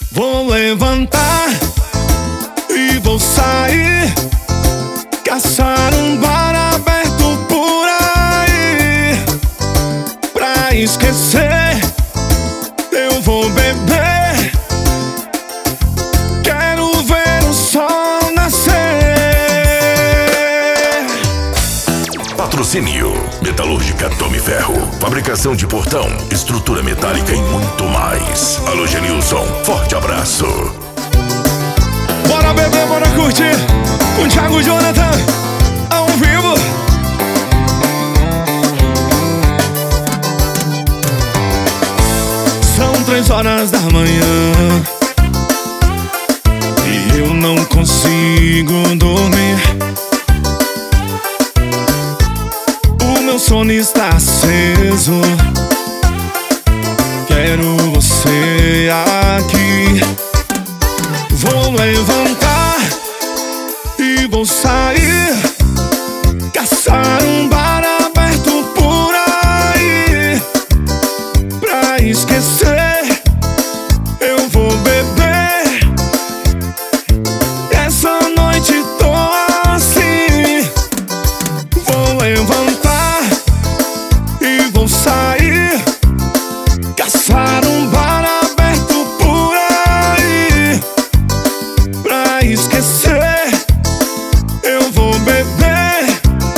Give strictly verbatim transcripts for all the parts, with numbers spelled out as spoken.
Vou levantar e vou sair, caçar um bar aberto por aí. Pra esquecer, eu vou beber. Quero ver o sol nascer. Patrocínio Metalúrgica Tome Ferro, fabricação de portão, estrutura metálica e muito mais. Alô Genilson, forte abraço. Bora beber, bora curtir com Thiago e Jonathan ao vivo. São três horas da manhã e eu não consigo dormir. O meu sono está aceso. Quero você aqui. Vou levantar e vou sair, caçar um bar aberto por aí. Pra esquecer, eu vou beber. Essa noite tô assim. Vou levantar e vou sair, caçar um bar aberto por aí. Pra esquecer, eu vou beber.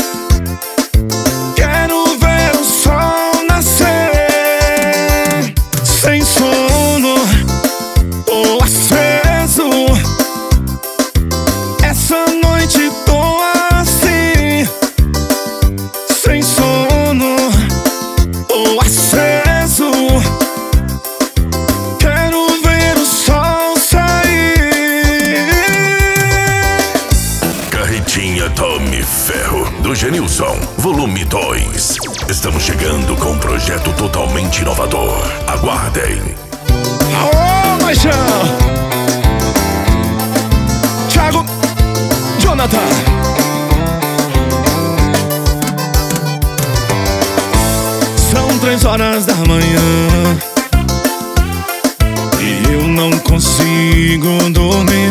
Quero ver o sol nascer. Sem sono, tô aceso. Essa noite tô assim. Sem sono, tô aceso. Quero ver o sol sair. Carretinha Tome Ferro, do Genilson, volume dois. Estamos chegando com um projeto totalmente inovador. Aguardem. Aô, Paixão! Thiago, Jonathan. São três horas da manhã e eu não consigo dormir.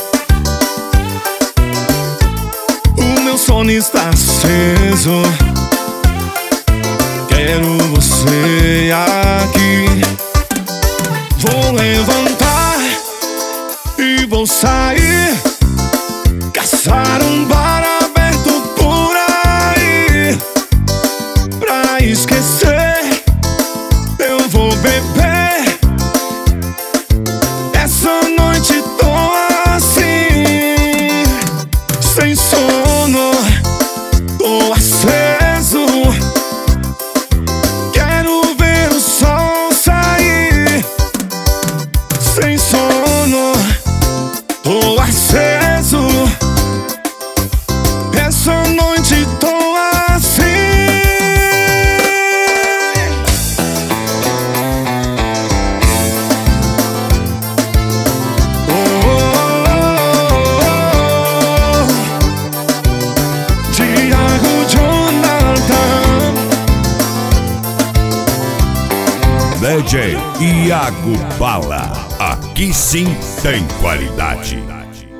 O meu sono está aceso. Quero você aqui. Vou levantar e vou sair, caçar um bar aberto por aí. Pra esquecer, eu vou beber. Essa noite tô assim. Sem sono, tô aceso. Quero ver o sol sair. Sem sono, tô aceso. Essa noite tô assim. Oh, oh, oh, oh. Thiago, Jonathan. D J Iago Bala, aqui sim tem qualidade.